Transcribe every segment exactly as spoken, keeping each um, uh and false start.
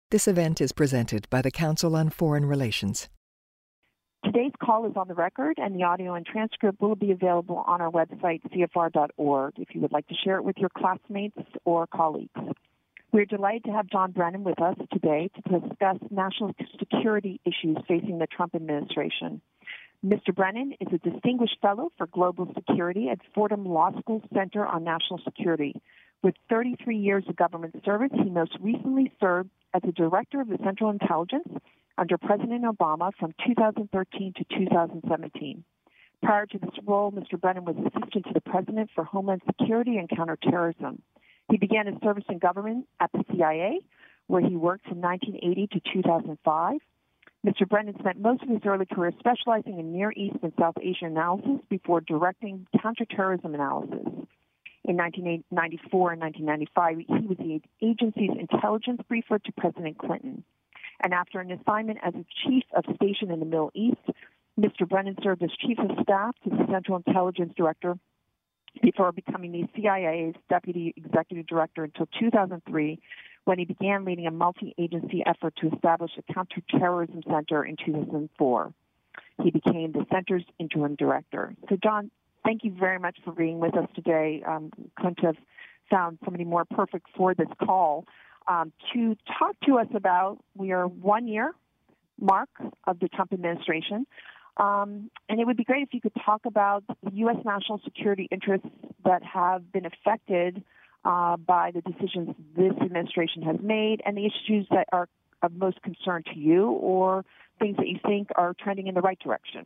This event is presented by the Council on Foreign Relations. Today's call is on the record, and the audio and transcript will be available on our website, C F R dot org, if you would like to share it with your classmates or colleagues. We're delighted to have John Brennan with us today to discuss national security issues facing the Trump administration. Mister Brennan is a distinguished fellow for global security at Fordham Law School Center on National Security. With thirty-three years of government service, he most recently served as the director of the Central Intelligence under President Obama from two thousand thirteen to two thousand seventeen. Prior to this role, Mister Brennan was assistant to the President for Homeland Security and Counterterrorism. He began his service in government at the C I A, where he worked from nineteen eighty to two thousand five. Mister Brennan spent most of his early career specializing in Near East and South Asian analysis before directing counterterrorism analysis. In nineteen ninety-four and nineteen ninety-five, he was the agency's intelligence briefer to President Clinton. And after an assignment as a chief of station in the Middle East, Mister Brennan served as chief of staff to the Central Intelligence Director before becoming the C I A's deputy executive director until two thousand three, when he began leading a multi-agency effort to establish a counterterrorism center in two thousand four. He became the center's interim director. So, John, thank you very much for being with us today. Um, couldn't have found somebody more perfect for this call um, to talk to us about. We are one year mark of the Trump administration, um, and it would be great if you could talk about the U S national security interests that have been affected uh, by the decisions this administration has made and the issues that are of most concern to you or things that you think are trending in the right direction.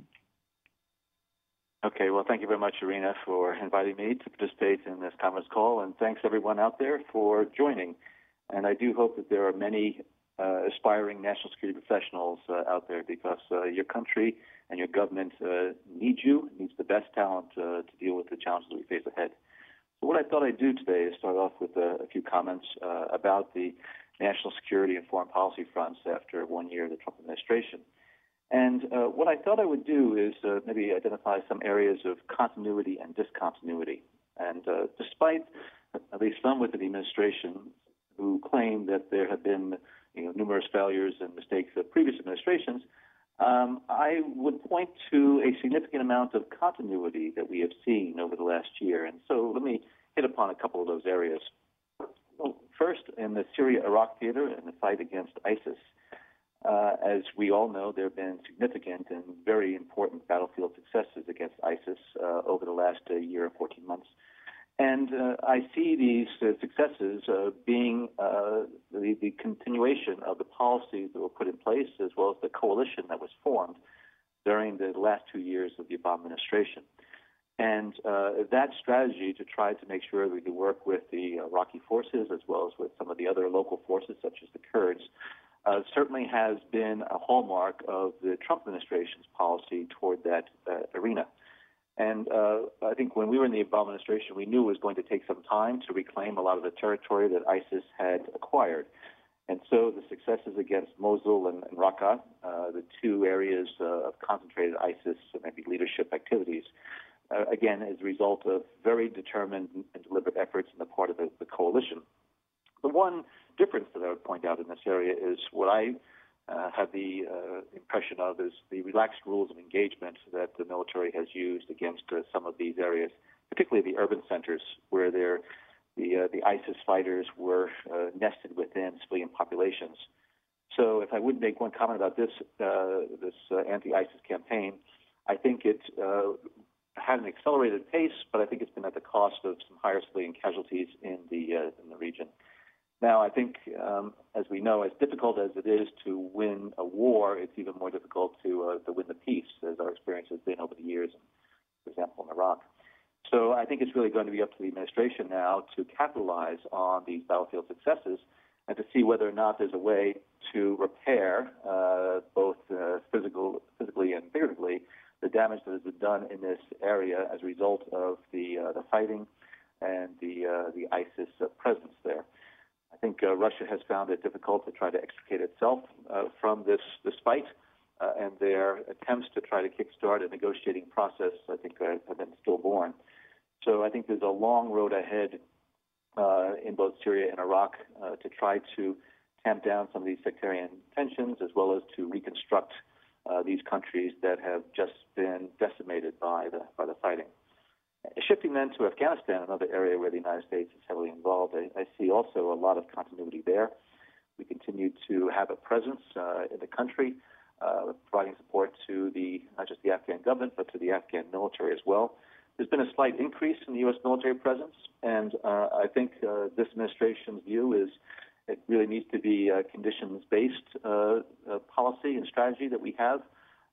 Okay, well, thank you very much, Irina, for inviting me to participate in this conference call, and thanks everyone out there for joining. And I do hope that there are many uh, aspiring national security professionals uh, out there, because uh, your country and your government uh, needs you, needs the best talent uh, to deal with the challenges that we face ahead. So what I thought I'd do today is start off with a, a few comments uh, about the national security and foreign policy fronts after one year of the Trump administration. And uh, what I thought I would do is uh, maybe identify some areas of continuity and discontinuity. And uh, despite at least some within the administration who claim that there have been you know, numerous failures and mistakes of previous administrations, um, I would point to a significant amount of continuity that we have seen over the last year. And so let me hit upon a couple of those areas. Well, first, in the Syria-Iraq theater and the fight against ISIS, Uh, as we all know, there have been significant and very important battlefield successes against ISIS uh, over the last uh, year and fourteen months. And uh, I see these uh, successes uh, being uh, the, the continuation of the policies that were put in place, as well as the coalition that was formed during the last two years of the Obama administration. And uh, that strategy to try to make sure we could work with the Iraqi forces, as well as with some of the other local forces, such as the Kurds, Uh, certainly has been a hallmark of the Trump administration's policy toward that uh, arena. And uh, I think when we were in the Obama administration, we knew it was going to take some time to reclaim a lot of the territory that ISIS had acquired. And so the successes against Mosul and, and Raqqa, uh, the two areas uh, of concentrated ISIS, maybe leadership activities, uh, again, as a result of very determined and deliberate efforts on the part of the, the coalition. The one difference that I would point out in this area is what I uh, have the uh, impression of is the relaxed rules of engagement that the military has used against uh, some of these areas, particularly the urban centers where the uh, the ISIS fighters were uh, nested within civilian populations. So if I would make one comment about this uh, this uh, anti-ISIS campaign, I think it uh, had an accelerated pace, but I think it's been at the cost of some higher civilian casualties in the uh, in the region. Now, I think, um, as we know, as difficult as it is to win a war, it's even more difficult to uh, to win the peace, as our experience has been over the years, for example, in Iraq. So I think it's really going to be up to the administration now to capitalize on these battlefield successes and to see whether or not there's a way to repair uh, both uh, physical, physically and figuratively the damage that has been done in this area as a result of the uh, the fighting and the uh, the ISIS uh, presence there. I think uh, Russia has found it difficult to try to extricate itself uh, from this, this fight, uh, and their attempts to try to kickstart a negotiating process, I think, uh, have been stillborn. So I think there's a long road ahead uh, in both Syria and Iraq uh, to try to tamp down some of these sectarian tensions, as well as to reconstruct uh, these countries that have just been decimated by the by the fighting. Shifting then to Afghanistan, another area where the United States is heavily involved, I, I see also a lot of continuity there. We continue to have a presence uh, in the country, uh, providing support to the not just the Afghan government, but to the Afghan military as well. There's been a slight increase in the U S military presence, and uh, I think uh, this administration's view is it really needs to be a conditions-based uh, uh, policy and strategy that we have.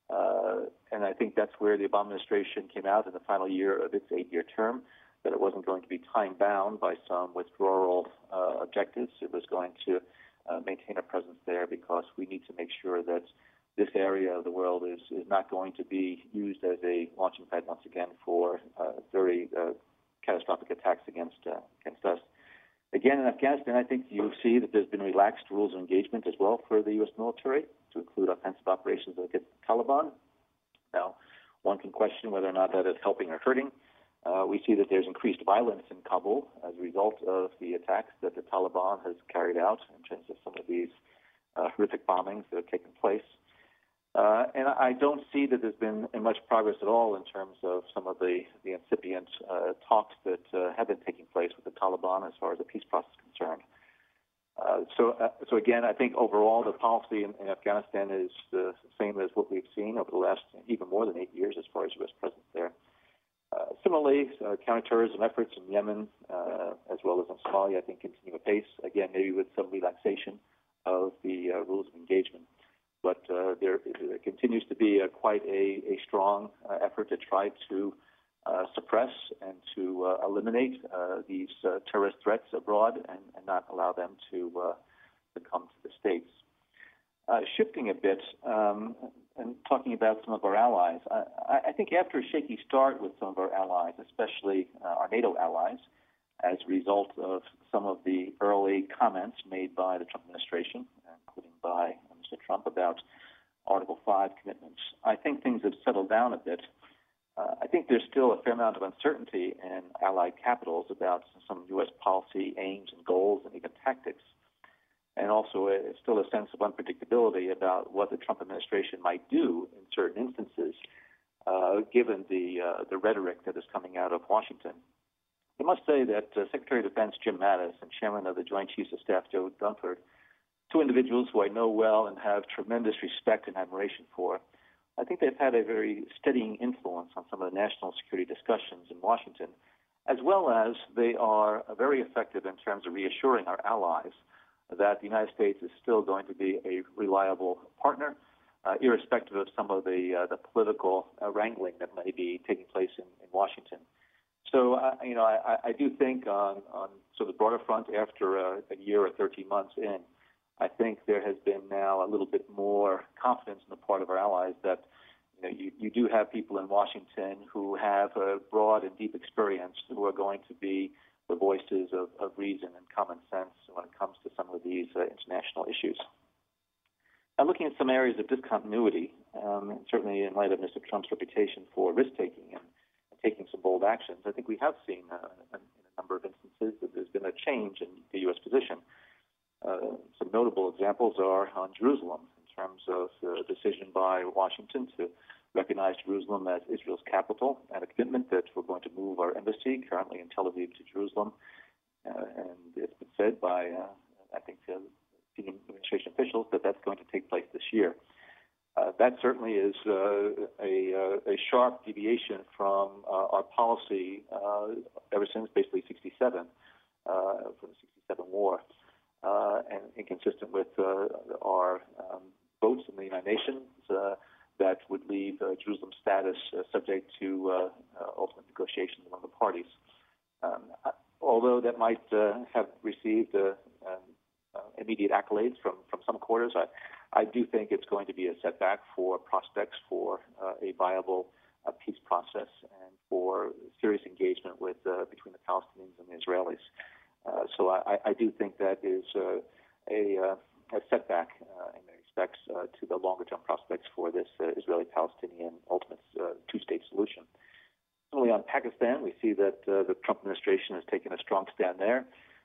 Uh, and I think that's where the Obama administration came out in the final year of its eight-year term, that it wasn't going to be time-bound by some withdrawal uh, objectives. It was going to uh, maintain a presence there because we need to make sure that this area of the world is, is not going to be used as a launching pad once again for uh, very uh, catastrophic attacks against uh, against us. Again, in Afghanistan, I think you see that there's been relaxed rules of engagement as well for the U S military to include offensive operations against the Taliban. Now, one can question whether or not that is helping or hurting. Uh, we see that there's increased violence in Kabul as a result of the attacks that the Taliban has carried out in terms of some of these uh, horrific bombings that have taken place. Uh, and I don't see that there's been much progress at all in terms of some of the, the incipient uh, talks that uh, have been taking place with the Taliban as far as the peace process is concerned. Uh, so, uh, so again, I think overall the policy in, in Afghanistan is the same as what we've seen over the last even more than eight years as far as U S presence there. Uh, similarly, uh, counterterrorism efforts in Yemen uh, as well as in Somalia, I think, continue apace, again, maybe with some relaxation of the uh, rules of engagement. But uh, there, there continues to be a, quite a, a strong uh, effort to try to uh, suppress and to uh, eliminate uh, these uh, terrorist threats abroad and, and not allow them to, uh, to come to the States. Uh, shifting a bit um, and talking about some of our allies, I, I think after a shaky start with some of our allies, especially uh, our NATO allies, as a result of some of the early comments made by the Trump administration, including by Mister Trump, about Article five commitments, I think things have settled down a bit. Uh, I think there's still a fair amount of uncertainty in allied capitals about some U S policy aims and goals and even tactics, and also a, still a sense of unpredictability about what the Trump administration might do in certain instances, uh, given the uh, the rhetoric that is coming out of Washington. I must say that uh, Secretary of Defense Jim Mattis and Chairman of the Joint Chiefs of Staff Joe Dunford, two individuals who I know well and have tremendous respect and admiration for, I think they've had a very steadying influence on some of the national security discussions in Washington, as well as they are very effective in terms of reassuring our allies that the United States is still going to be a reliable partner, uh, irrespective of some of the uh, the political uh, wrangling that may be taking place in, in Washington. So, uh, you know, I, I do think on, on sort of the broader front, after a, a year or thirteen months in, I think there has been now a little bit more confidence on the part of our allies that, you know, you, you do have people in Washington who have a broad and deep experience who are going to be the voices of, of reason and common sense when it comes to some of these uh, international issues. Now, looking at some areas of discontinuity, um, certainly in light of Mister Trump's reputation for risk-taking and, and taking some bold actions, I think we have seen uh, in, in a number of instances that there's been a change in the U S position. Uh, some notable examples are on Jerusalem in terms of the decision by Washington to recognize Jerusalem as Israel's capital and a commitment that we're going to move our embassy currently in Tel Aviv to Jerusalem. Uh, and it's been said by, uh, I think, uh, senior administration officials that that's going to take place this year. Uh, that certainly is uh, a, a sharp deviation from uh, our policy uh, ever since basically sixty-seven, uh, from the sixty-seven war. Uh, and inconsistent with uh, our um, votes in the United Nations uh, that would leave uh, Jerusalem's status uh, subject to uh, uh, ultimate negotiations among the parties. Um, although that might uh, have received uh, um, uh, immediate accolades from, from some quarters, I, I do think it's going to be a setback for prospects for uh, a viable uh, peace process and for serious engagement with uh, between the Palestinians and the Israelis. Uh, so I, I do think that is uh, a, uh, a setback uh, in many respects uh, to the longer-term prospects for this uh, Israeli-Palestinian ultimate uh, two-state solution. Similarly, on Pakistan, we see that uh, the Trump administration has taken a strong stand there. Uh,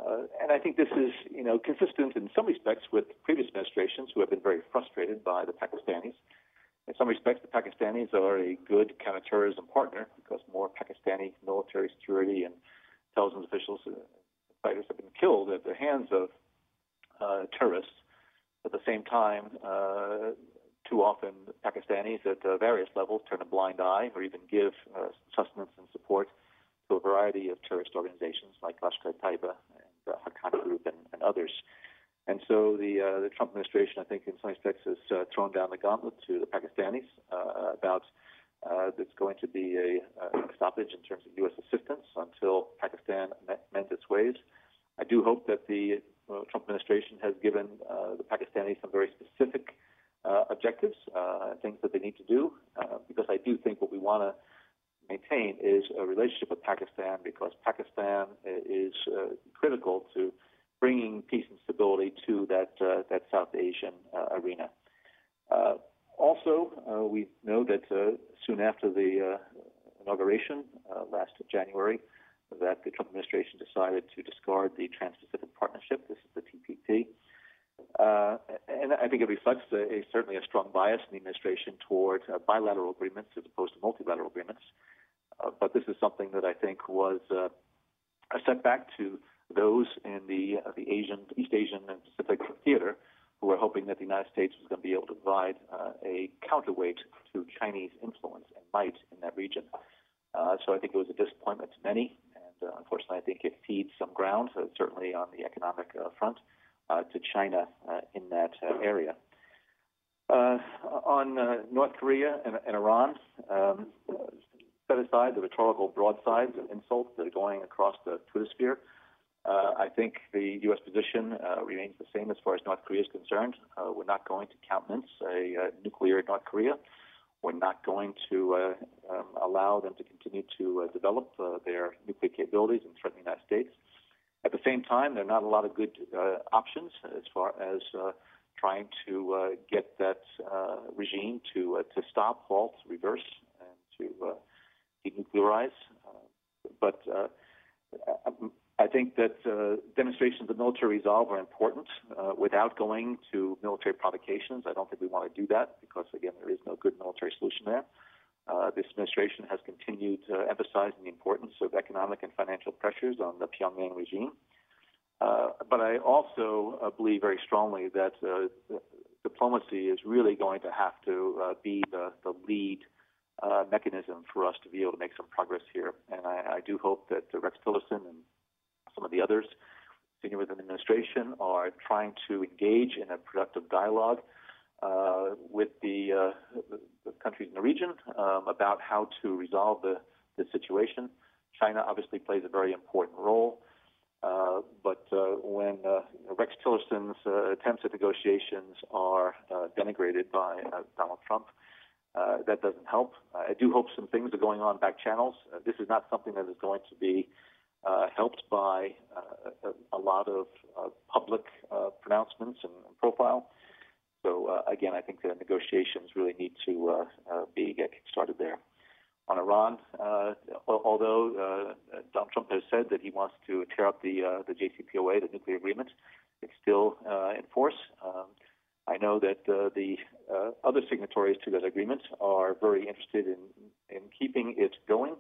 Uh, and I think this is, you know, consistent in some respects with previous administrations who have been very frustrated by the Pakistanis. In some respects, the Pakistanis are a good counterterrorism partner because more Pakistani military security and intelligence officials and fighters have been killed at the hands of uh, terrorists. At the same time, uh, too often Pakistanis at uh, various levels turn a blind eye or even give uh, sustenance and support to a variety of terrorist organizations like Lashkar-e-Taiba and uh, Haqqani Group and, and others. And so the uh, the Trump administration, I think, in some respects, has uh, thrown down the gauntlet to the Pakistanis uh, about uh, there's going to be a, a stoppage in terms of U S assistance until Pakistan mends its ways. I do hope that the uh, Trump administration has given uh, the Pakistanis some very specific uh, objectives, uh, things that they need to do, uh, because I do think what we want to maintain is a relationship with Pakistan, because Pakistan is uh, critical to bringing peace and stability to that uh, that South Asian uh, arena. Uh, also, uh, we know that uh, soon after the uh, inauguration uh, last January, that the Trump administration decided to discard the Trans-Pacific Partnership. This is the T P P. Uh, and I think it reflects a, a, certainly a strong bias in the administration toward uh, bilateral agreements as opposed to multilateral agreements. Uh, but this is something that I think was uh, a setback to those in the uh, the Asian, East Asian and Pacific theater who were hoping that the United States was going to be able to provide uh, a counterweight to Chinese influence and might in that region. Uh, so I think it was a disappointment to many, and uh, unfortunately I think it feeds some ground, uh, certainly on the economic uh, front, uh, to China uh, in that uh, area. Uh, on uh, North Korea and, and Iran, um, set aside the rhetorical broadsides and insults that are going across the Twitter sphere. Uh, I think the U S position uh, remains the same as far as North Korea is concerned. Uh, we're not going to countenance a uh, nuclear North Korea. We're not going to uh, um, allow them to continue to uh, develop uh, their nuclear capabilities and threaten the United States. At the same time, there are not a lot of good uh, options as far as uh, trying to uh, get that uh, regime to uh, to stop, halt, reverse, and to uh, denuclearize. Uh, but uh, I think that uh, demonstrations of military resolve are important uh, without going to military provocations. I don't think we want to do that because, again, there is no good military solution there. Uh, this administration has continued uh, emphasizing the importance of economic and financial pressures on the Pyongyang regime. Uh, but I also uh, believe very strongly that uh, diplomacy is really going to have to uh, be the, the lead uh, mechanism for us to be able to make some progress here. And I, I do hope that uh, Rex Tillerson and some of the others senior within the administration are trying to engage in a productive dialogue uh, with the, uh, the, the countries in the region um, about how to resolve the, the situation. China obviously plays a very important role, uh, but uh, when uh, Rex Tillerson's uh, attempts at negotiations are uh, denigrated by uh, Donald Trump, uh, that doesn't help. I do hope some things are going on back channels. Uh, this is not something that is going to be Uh, helped by uh, a, a lot of uh, public uh, pronouncements and, and profile. So uh, again, I think the negotiations really need to uh, uh, be get started there. On Iran, uh, although uh, Donald Trump has said that he wants to tear up the uh, the J C P O A, the nuclear agreement, it's still uh, in force. Um, I know that uh, the uh, other signatories to that agreement are very interested in in keeping it going.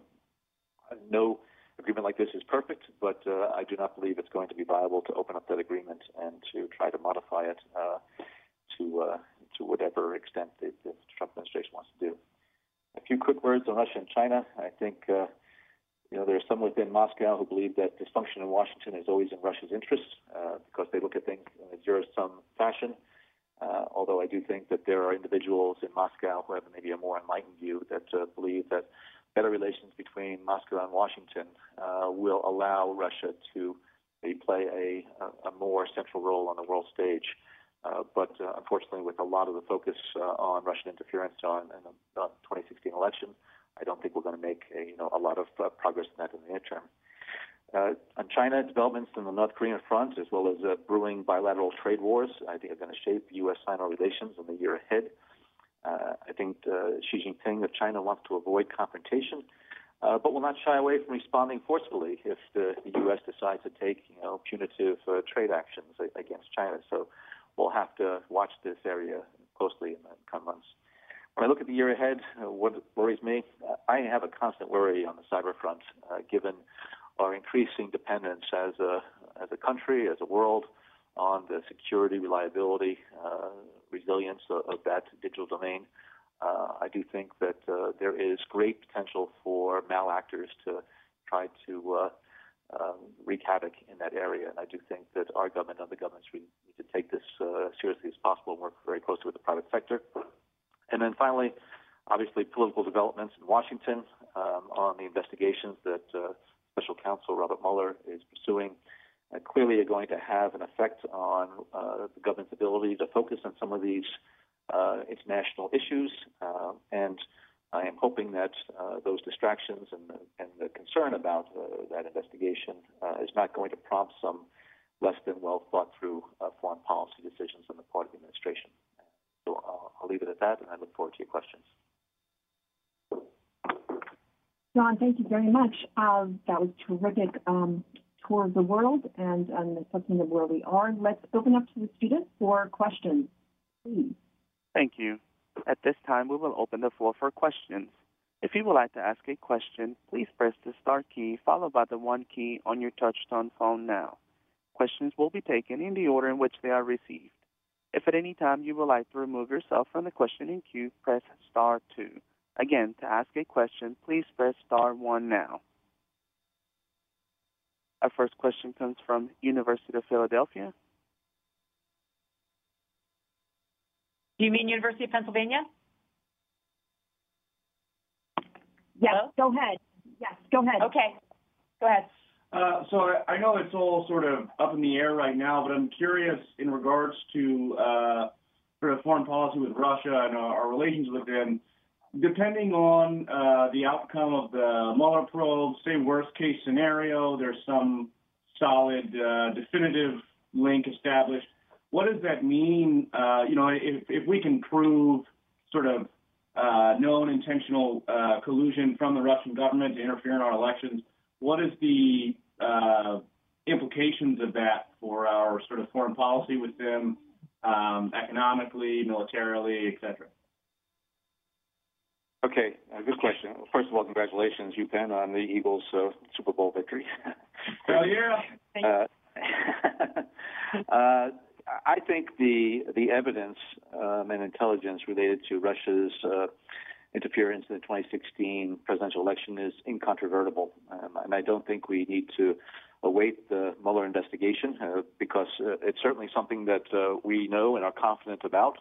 No agreement like this is perfect, but uh, I do not believe it's going to be viable to open up that agreement and to try to modify it uh, to uh, to whatever extent the, the Trump administration wants to do. A few quick words on Russia and China. I think uh, you know there are some within Moscow who believe that dysfunction in Washington is always in Russia's interest uh, because they look at things in a zero-sum fashion. Uh, although I do think that there are individuals in Moscow who have maybe a more enlightened view that uh, believe that better relations between Moscow and Washington uh, will allow Russia to maybe play a, a, a more central role on the world stage. Uh, but uh, unfortunately, with a lot of the focus uh, on Russian interference on, in the uh, twenty sixteen election, I don't think we're going to make a, you know, a lot of uh, progress in that in the near term. Uh, on China, developments in the North Korean front, as well as uh, brewing bilateral trade wars, I think are going to shape U S Sino relations in the year ahead. Uh, I think uh, Xi Jinping of China wants to avoid confrontation, uh, but will not shy away from responding forcefully if the, the U S decides to take, you know, punitive uh, trade actions against China. So we'll have to watch this area closely in the coming months. When I look at the year ahead, uh, what worries me, uh, I have a constant worry on the cyber front, uh, given our increasing dependence as a as a country, as a world, on the security, reliability, uh, resilience of, of that digital domain. Uh, I do think that uh, there is great potential for malactors to try to uh, uh, wreak havoc in that area, and I do think that our government and other governments really need to take this uh, seriously as possible and work very closely with the private sector. And then finally, obviously, political developments in Washington um, on the investigations that uh, Special Counsel Robert Mueller is pursuing uh, clearly are going to have an effect on uh, the government's ability to focus on some of these uh, international issues. Uh, and I am hoping that uh, those distractions and, and the concern about uh, that investigation uh, is not going to prompt some less than well thought through uh, foreign policy decisions on the part of the administration. So I'll, I'll leave it at that, and I look forward to your questions. John, thank you very much. Uh, that was terrific um, tour of the world and, and assessment of where we are. Let's open up to the students for questions, please. Thank you. At this time, we will open the floor for questions. If you would like to ask a question, please press the star key followed by the one key on your touch-tone phone now. Questions will be taken in the order in which they are received. If at any time you would like to remove yourself from the questioning queue, press star two. Again, to ask a question, please press star one now. Our first question comes from University of Philadelphia. Do you mean University of Pennsylvania? Yes, Hello? go ahead. Yes, go ahead. Okay, go ahead. Uh, so I, I know it's all sort of up in the air right now, but I'm curious in regards to uh, sort of foreign policy with Russia and our, our relations with them. Depending on uh, the outcome of the Mueller probe, say worst case scenario, there's some solid, uh, definitive link established. What does that mean? Uh, you know, if, if we can prove sort of uh, known intentional uh, collusion from the Russian government to interfere in our elections, what is the uh, implications of that for our sort of foreign policy with them, um, economically, militarily, et cetera? Okay, uh, good question. First of all, congratulations, UPenn, on the Eagles' uh, Super Bowl victory. Hell yeah! Uh, uh, I think the the evidence um, and intelligence related to Russia's uh, interference in the twenty sixteen presidential election is incontrovertible, um, and I don't think we need to await the Mueller investigation uh, because uh, it's certainly something that uh, we know and are confident about.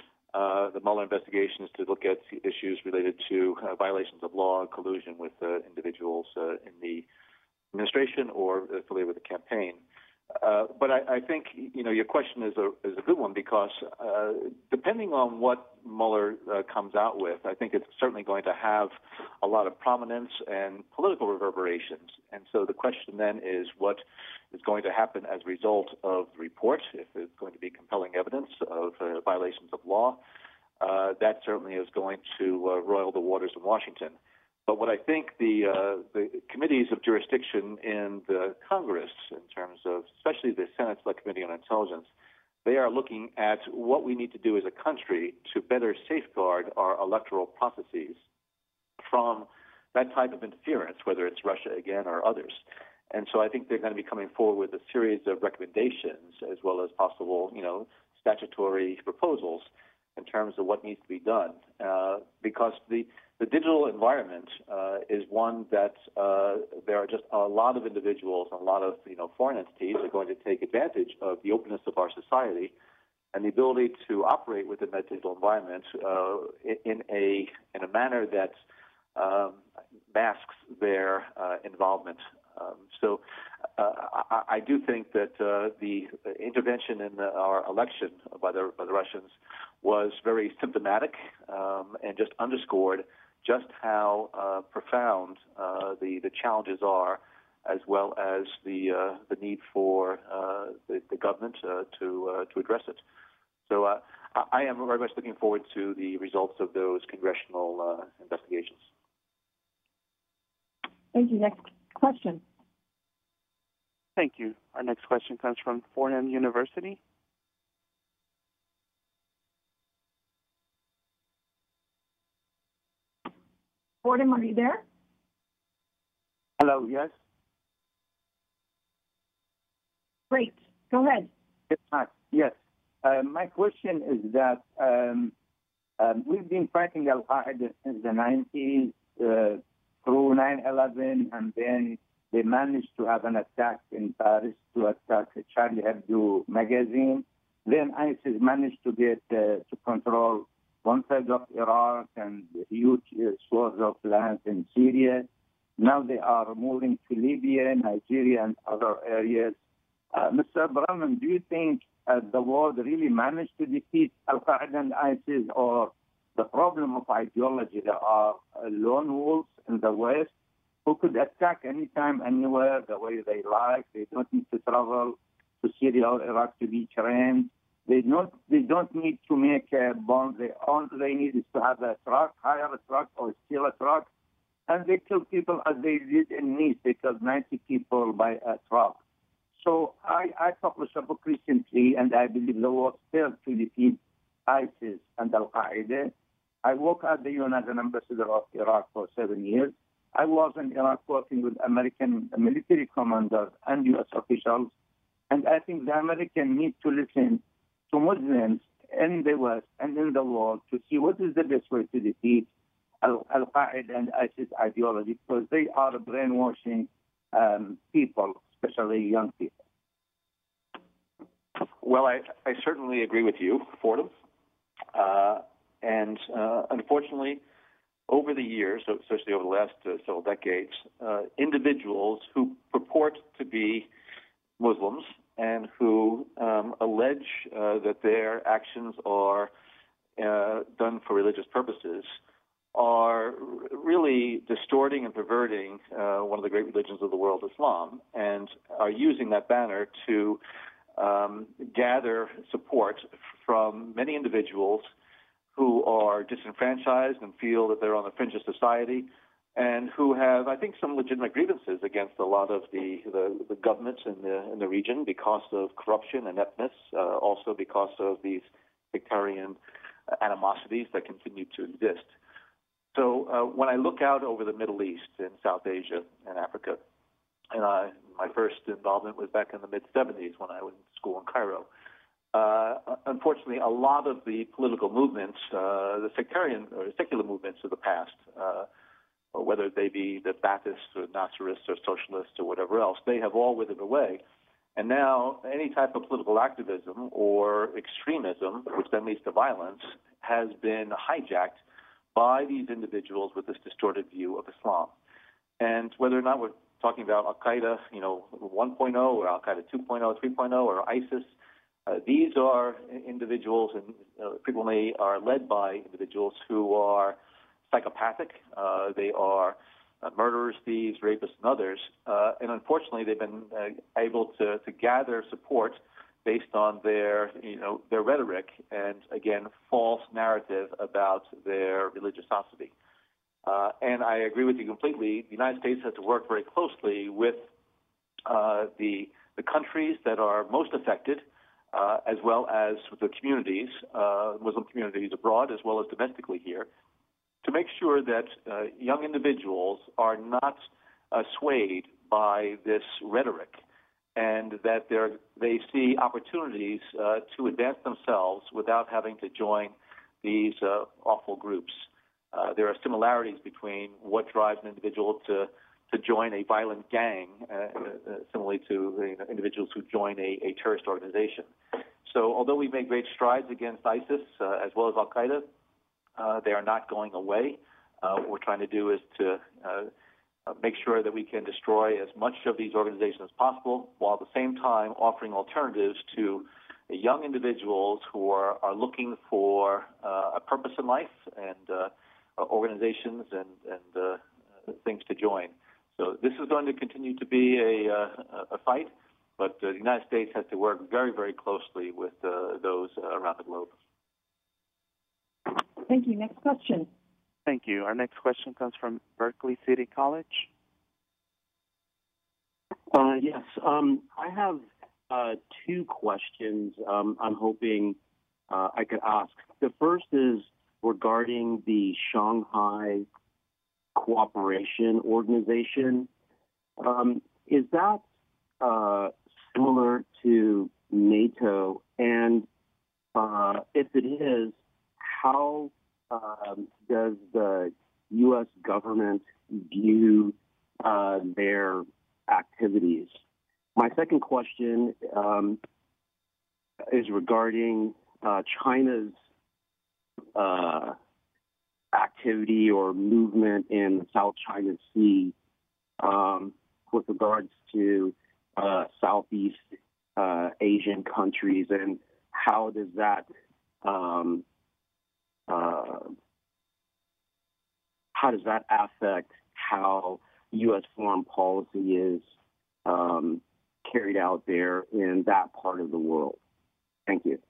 Uh, the Mueller investigation is to look at issues related to uh, violations of law and collusion with uh, individuals uh, in the administration or affiliated with the campaign. Uh, but I, I think, you know, your question is a is a good one because uh, depending on what Mueller uh, comes out with, I think it's certainly going to have a lot of prominence and political reverberations. And so the question then is what is going to happen as a result of the report, if there's going to be compelling evidence of uh, violations of law. Uh, that certainly is going to uh, roil the waters in Washington. But what I think the uh, the committees of jurisdiction in the Congress, in terms of especially the Senate Select Committee on Intelligence, they are looking at what we need to do as a country to better safeguard our electoral processes from that type of interference, whether it's Russia again or others. And so I think they're going to be coming forward with a series of recommendations as well as possible, you know, statutory proposals in terms of what needs to be done, uh, because the The digital environment uh, is one that uh, there are just a lot of individuals and a lot of you know foreign entities are going to take advantage of the openness of our society and the ability to operate within that digital environment uh, in a in a manner that um, masks their uh, involvement. Um, so uh, I, I do think that uh, the intervention in the, our election by the by the Russians was very symptomatic um, and just underscored just how uh, profound uh, the the challenges are, as well as the uh, the need for uh, the, the government uh, to uh, to address it. So uh, I am very much looking forward to the results of those congressional uh, investigations. Thank you. Next question. Thank you. Our next question comes from Fordham University. Fordham, are you there? Hello, yes? Great. Go ahead. Yes. Hi. Yes. Uh, my question is that um, um, we've been fighting Al-Qaeda since the nineties uh, through nine eleven, and then they managed to have an attack in Paris to attack Charlie Hebdo magazine. Then ISIS managed to get uh, to control one side of Iraq and huge uh, swaths of land in Syria. Now they are moving to Libya, Nigeria, and other areas. Uh, Mister Brennan, do you think uh, the world really managed to defeat Al-Qaeda and ISIS, or the problem of ideology? There are uh, lone wolves in the West who could attack anytime, anywhere, the way they like. They don't need to travel to Syria or Iraq to be trained. They don't, they don't need to make a bomb. They, all they need is to have a truck, hire a truck, or steal a truck, and they kill people as they did in Nice. They killed ninety people by a truck. So I, I published a book recently, and I believe the world failed to defeat ISIS and Al-Qaeda. I worked at the U N as an ambassador of Iraq for seven years. I was in Iraq working with American military commanders and U S officials, and I think the Americans need to listen to Muslims in the West and in the world to see what is the best way to defeat Al-Qaeda and ISIS ideology, because they are brainwashing um, people, especially young people. Well, I, I certainly agree with you, Fordham. Uh, and uh, unfortunately, over the years, especially over the last uh, several decades, uh, individuals who purport to be Muslims and who um, allege uh, that their actions are uh, done for religious purposes are really distorting and perverting uh, one of the great religions of the world, Islam, and are using that banner to um, gather support from many individuals who are disenfranchised and feel that they're on the fringe of society, and who have, I think, some legitimate grievances against a lot of the, the, the governments in the in the region because of corruption, ineptness, uh, also because of these sectarian animosities that continue to exist. So uh, when I look out over the Middle East and South Asia and Africa, and I, my first involvement was back in the mid seventies when I was in school in Cairo. Uh, unfortunately, a lot of the political movements, uh, the sectarian or secular movements of the past, uh, or whether they be the Ba'athists or Nasserists or socialists or whatever else, they have all withered away. And now any type of political activism or extremism, which then leads to violence, has been hijacked by these individuals with this distorted view of Islam. And whether or not we're talking about Al-Qaeda, you know, one point oh or Al-Qaeda two point oh, three point oh or ISIS, uh, these are individuals and uh, frequently are led by individuals who are psychopathic. Uh, they are uh, murderers, thieves, rapists, and others. Uh, and unfortunately, they've been uh, able to, to gather support based on their, you know, their rhetoric and, again, false narrative about their religiosity. Uh, and I agree with you completely. The United States has to work very closely with uh, the the countries that are most affected, uh, as well as the communities, uh, Muslim communities abroad, as well as domestically here, to make sure that uh, young individuals are not uh, swayed by this rhetoric, and that they're, they see opportunities uh, to advance themselves without having to join these uh, awful groups. Uh, there are similarities between what drives an individual to, to join a violent gang, uh, uh, similarly to you know, individuals who join a, a terrorist organization. So although we've made great strides against ISIS uh, as well as Al-Qaeda, uh, they are not going away. Uh, what we're trying to do is to uh, Uh, make sure that we can destroy as much of these organizations as possible, while at the same time offering alternatives to uh, young individuals who are, are looking for uh, a purpose in life and uh, uh, organizations and, and uh, uh, things to join. So this is going to continue to be a, uh, a fight, but uh, the United States has to work very, very closely with uh, those uh, around the globe. Thank you. Next question. Thank you. Our next question comes from Berkeley City College. Uh, yes, um, I have uh, two questions um, I'm hoping uh, I could ask. The first is regarding the Shanghai Cooperation Organization. Um, is that uh, similar to NATO? And uh, if it is, how um, does the U S government view uh, their activities? My second question um, is regarding uh, China's uh, activity or movement in the South China Sea um, with regards to uh, Southeast uh, Asian countries, and how does that um, uh, how does that affect how U S foreign policy is um, carried out there in that part of the world? Thank you.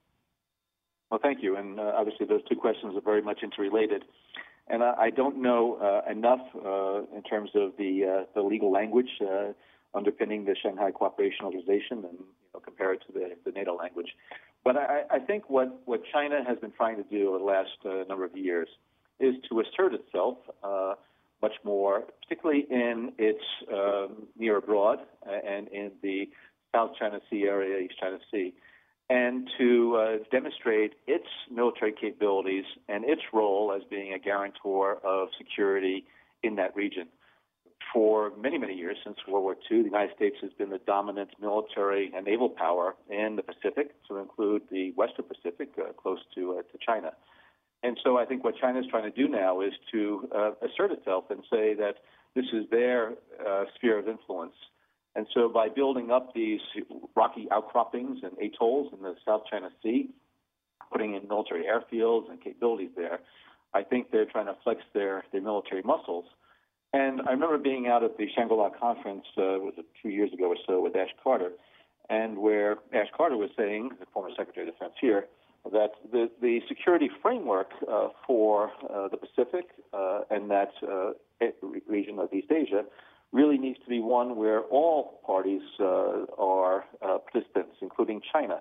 Well, thank you. And uh, obviously those two questions are very much interrelated. And I, I don't know uh, enough uh, in terms of the uh, the legal language uh, underpinning the Shanghai Cooperation Organization, and you know, compare it to the, the NATO language. But I, I think what, what China has been trying to do over the last uh, number of years is to assert itself uh, much more, particularly in its um, near abroad and in the South China Sea area, East China Sea, and to uh, demonstrate its military capabilities and its role as being a guarantor of security in that region. For many, many years, since World War Two, the United States has been the dominant military and naval power in the Pacific, to include the Western Pacific, uh, close to uh, to China. And so I think what China is trying to do now is to uh, assert itself and say that this is their uh, sphere of influence. And so by building up these rocky outcroppings and atolls in the South China Sea, putting in military airfields and capabilities there, I think they're trying to flex their, their military muscles. And I remember being out at the Shangri-La conference, uh, was it two years ago or so, with Ash Carter, and where Ash Carter was saying, the former Secretary of Defense here, that the, the security framework uh, for uh, the Pacific uh, and that uh, region of East Asia really needs to be one where all parties uh, are uh, participants, including China.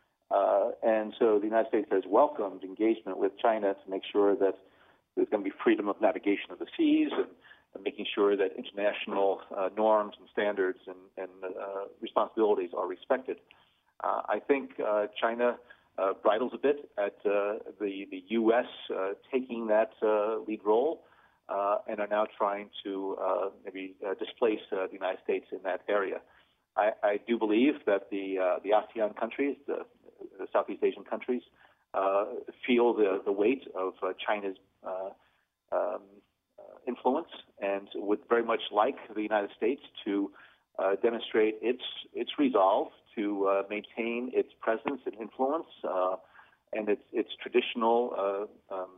Uh, and so the United States has welcomed engagement with China to make sure that there's going to be freedom of navigation of the seas, and, and making sure that international uh, norms and standards and, and uh, responsibilities are respected. Uh, I think uh, China uh, bridles a bit at uh, the, the U S uh, taking that uh, lead role, Uh, and are now trying to uh, maybe uh, displace uh, the United States in that area. I, I do believe that the uh, the ASEAN countries, the, the Southeast Asian countries, uh, feel the, the weight of uh, China's uh, um, uh, influence, and would very much like the United States to uh, demonstrate its its resolve to uh, maintain its presence and influence uh, and its its traditional uh, um,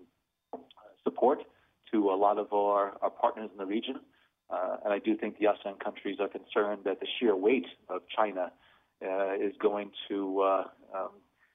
support to a lot of our, our partners in the region. Uh, and I do think the ASEAN countries are concerned that the sheer weight of China uh, is going to uh, um,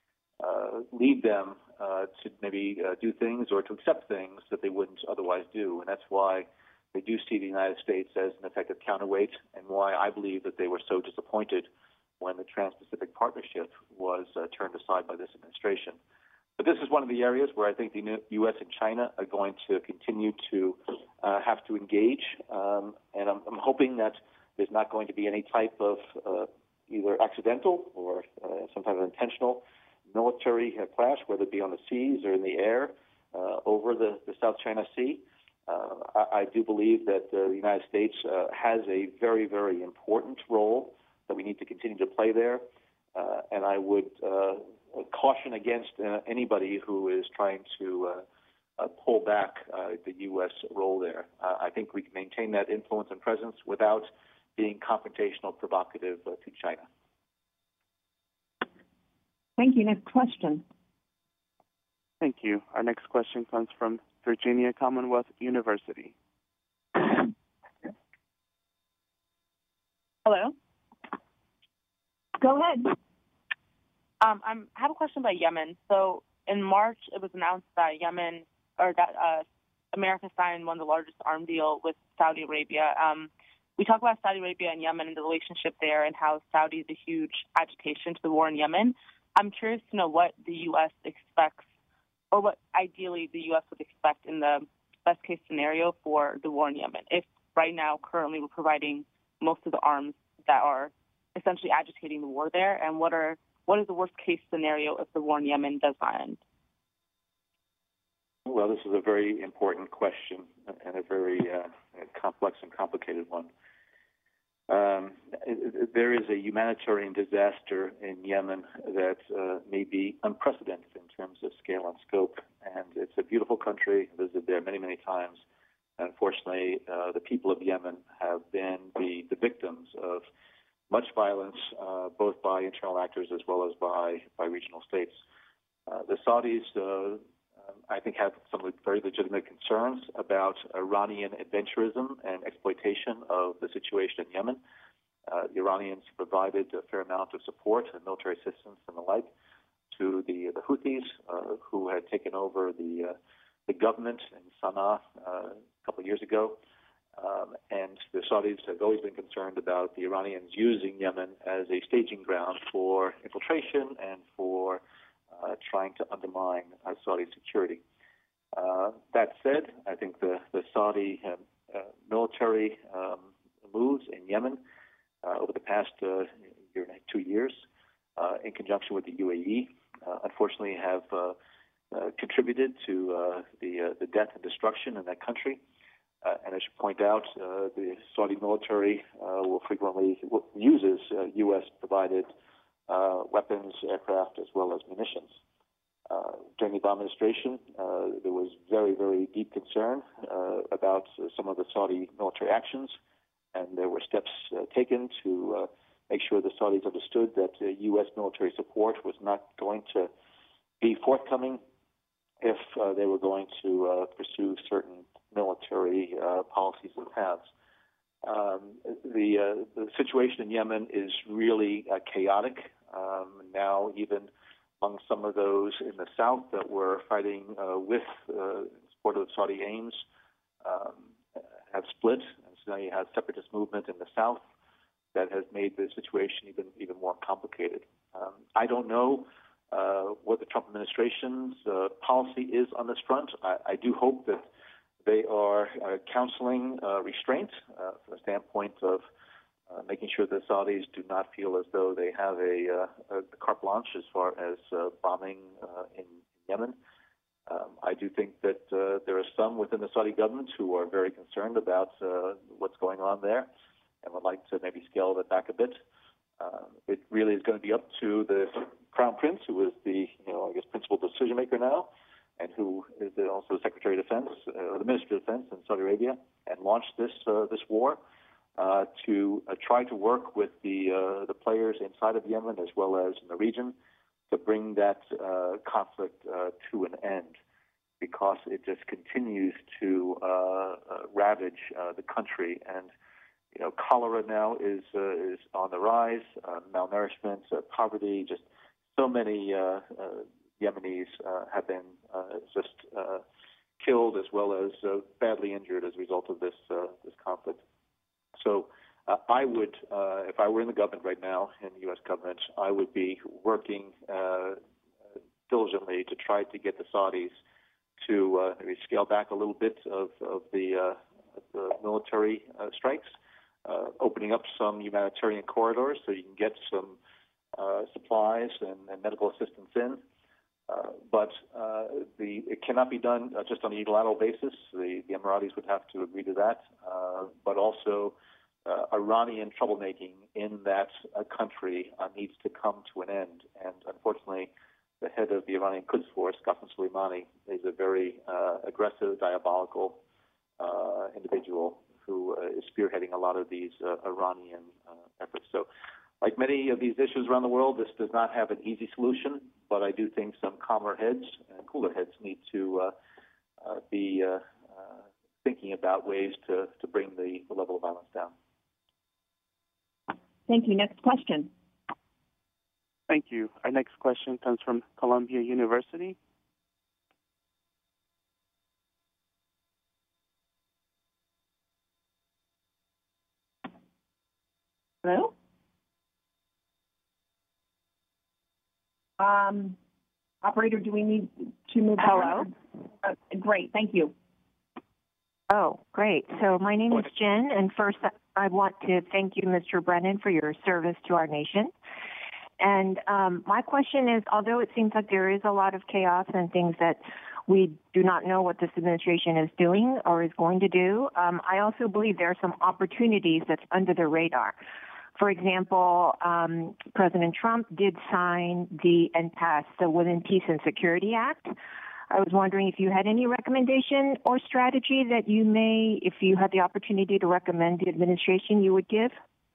uh, lead them uh, to maybe uh, do things or to accept things that they wouldn't otherwise do. And that's why they do see the United States as an effective counterweight, and why I believe that they were so disappointed when the Trans-Pacific Partnership was uh, turned aside by this administration. But this is one of the areas where I think the U S and China are going to continue to uh, have to engage, um, and I'm, I'm hoping that there's not going to be any type of uh, either accidental or uh, some kind of intentional military uh, clash, whether it be on the seas or in the air uh, over the, the South China Sea. Uh, I, I do believe that uh, the United States uh, has a very, very important role that we need to continue to play there, uh, and I would uh, caution against uh, anybody who is trying to uh, uh, pull back uh, the U S role there. Uh, I think we can maintain that influence and presence without being confrontational, provocative uh, to China. Thank you. Next question. Thank you. Our next question comes from Virginia Commonwealth University. Hello? Go ahead. Um, I'm, I have a question about Yemen. So in March, it was announced that Yemen, or that uh, America signed one of the largest arm deal with Saudi Arabia. Um, we talk about Saudi Arabia and Yemen and the relationship there and how Saudi is a huge agitation to the war in Yemen. I'm curious to know what the U S expects, or what ideally the U S would expect in the best case scenario for the war in Yemen. If right now, currently, we're providing most of the arms that are essentially agitating the war there, and what are what is the worst case scenario if the war in Yemen does not end? Well, this is a very important question and a very uh, complex and complicated one. Um, there is a humanitarian disaster in Yemen that uh, may be unprecedented in terms of scale and scope, and it's a beautiful country. I visited there many, many times. Unfortunately, uh, the people of Yemen have been the, the victims of much violence, uh, both by internal actors as well as by, by regional states. Uh, the Saudis, uh, I think, have some very legitimate concerns about Iranian adventurism and exploitation of the situation in Yemen. Uh, the Iranians provided a fair amount of support and military assistance and the like to the, the Houthis, uh, who had taken over the, uh, the government in Sana'a uh, a couple of years ago. Um, and the Saudis have always been concerned about the Iranians using Yemen as a staging ground for infiltration and for uh, trying to undermine uh, Saudi security. Uh, that said, I think the, the Saudi uh, uh, military um, moves in Yemen uh, over the past uh, year and two years, uh, in conjunction with the U A E, uh, unfortunately have uh, uh, contributed to uh, the, uh, the death and destruction in that country. Uh, and I should point out, uh, the Saudi military uh, will frequently uses uh, U S-provided uh, weapons, aircraft, as well as munitions. Uh, during the Obama administration, uh, there was very, very deep concern uh, about uh, some of the Saudi military actions, and there were steps uh, taken to uh, make sure the Saudis understood that uh, U S military support was not going to be forthcoming if uh, they were going to uh, pursue certain military uh, policies and paths. Um, the, uh, the situation in Yemen is really uh, chaotic. Um, now, even among some of those in the south that were fighting uh, with uh, support of Saudi aims um, have split. And so now you have separatist movement in the south that has made the situation even even more complicated. Um, I don't know uh, what the Trump administration's uh, policy is on this front. I, I do hope that they are uh, counseling uh, restraint uh, from the standpoint of uh, making sure the Saudis do not feel as though they have a, uh, a carte blanche as far as uh, bombing uh, in Yemen. Um, I do think that uh, there are some within the Saudi government who are very concerned about uh, what's going on there and would like to maybe scale it back a bit. Uh, it really is going to be up to the Crown Prince, who is the, you know, I guess, principal decision maker now, and who is also Secretary of Defense, uh, or the Minister of Defense in Saudi Arabia, and launched this uh, this war uh, to uh, try to work with the uh, the players inside of Yemen as well as in the region to bring that uh, conflict uh, to an end, because it just continues to uh, uh, ravage uh, the country. And you know, cholera now is uh, is on the rise, uh, malnourishment, uh, poverty, just so many uh, uh, Yemenis uh, have been uh, just uh, killed as well as uh, badly injured as a result of this uh, this conflict. So uh, I would, uh, if I were in the government right now, in the U S government, I would be working uh, diligently to try to get the Saudis to uh, maybe scale back a little bit of, of the, uh, of the military uh, strikes, uh, opening up some humanitarian corridors so you can get some uh, supplies and, and medical assistance in. Uh, but uh, the, it cannot be done uh, just on a unilateral basis. The, the Emiratis would have to agree to that. Uh, but also, uh, Iranian troublemaking in that uh, country uh, needs to come to an end. And unfortunately, the head of the Iranian Quds Force, Qasem Soleimani, is a very uh, aggressive, diabolical uh, individual who uh, is spearheading a lot of these uh, Iranian uh, efforts. So, like many of these issues around the world, this does not have an easy solution, but I do think some calmer heads and cooler heads need to uh, uh, be uh, uh, thinking about ways to, to bring the, the level of violence down. Thank you. Next question. Thank you. Our next question comes from Columbia University. Hello? Um, operator, do we need to move Hello? on? Uh, great, thank you. Oh, great. So my name is Jen, and first I want to thank you, Mister Brennan, for your service to our nation. And um, my question is, although it seems like there is a lot of chaos and things that we do not know what this administration is doing or is going to do, um, I also believe there are some opportunities that's under the radar. For example, um, President Trump did sign the and pass the Women, Peace, and Security Act. I was wondering if you had any recommendation or strategy that you may, if you had the opportunity to recommend the administration, you would give?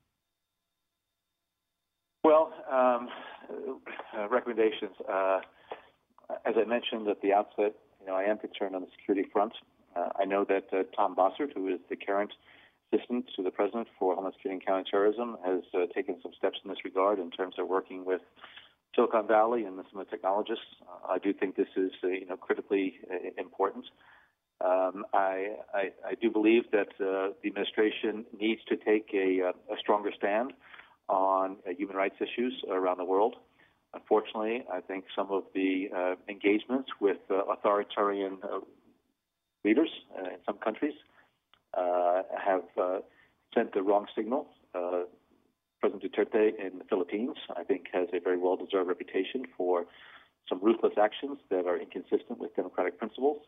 Well, um, uh, recommendations. Uh, as I mentioned at the outset, you know, I am concerned on the security front. Uh, I know that uh, Tom Bossert, who is the current assistant to the president for Homeland Security and Counterterrorism, has uh, taken some steps in this regard in terms of working with Silicon Valley and some of the technologists. Uh, I do think this is, uh, you know, critically uh, important. Um, I, I, I do believe that uh, the administration needs to take a, a stronger stand on uh, human rights issues around the world. Unfortunately, I think some of the uh, engagements with uh, authoritarian uh, leaders uh, in some countries uh, have uh, sent the wrong signal. Uh, President Duterte in the Philippines, I think, has a very well-deserved reputation for some ruthless actions that are inconsistent with democratic principles.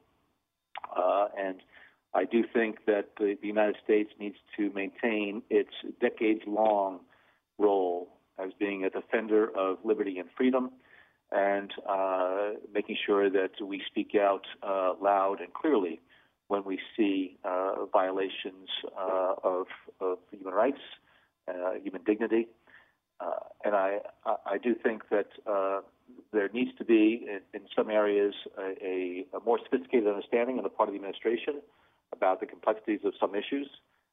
Uh, and I do think that the, the United States needs to maintain its decades-long role as being a defender of liberty and freedom, and uh, making sure that we speak out uh, loud and clearly when we see uh, violations uh, of, of human rights, uh, human dignity. Uh, and I, I do think that uh, there needs to be, in, in some areas, a, a more sophisticated understanding on the part of the administration about the complexities of some issues.